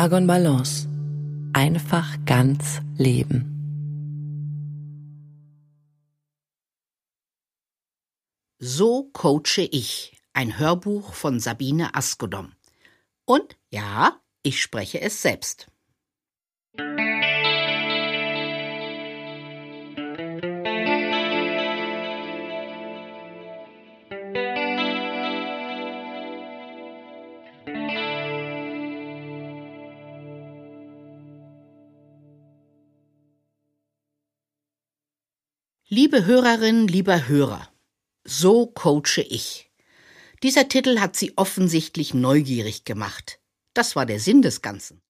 Argon Balance. Einfach ganz leben. So coache ich. Ein Hörbuch von Sabine Askodom. Und ja, ich spreche es selbst. Liebe Hörerin, lieber Hörer, so coache ich. Dieser Titel hat Sie offensichtlich neugierig gemacht. Das war der Sinn des Ganzen.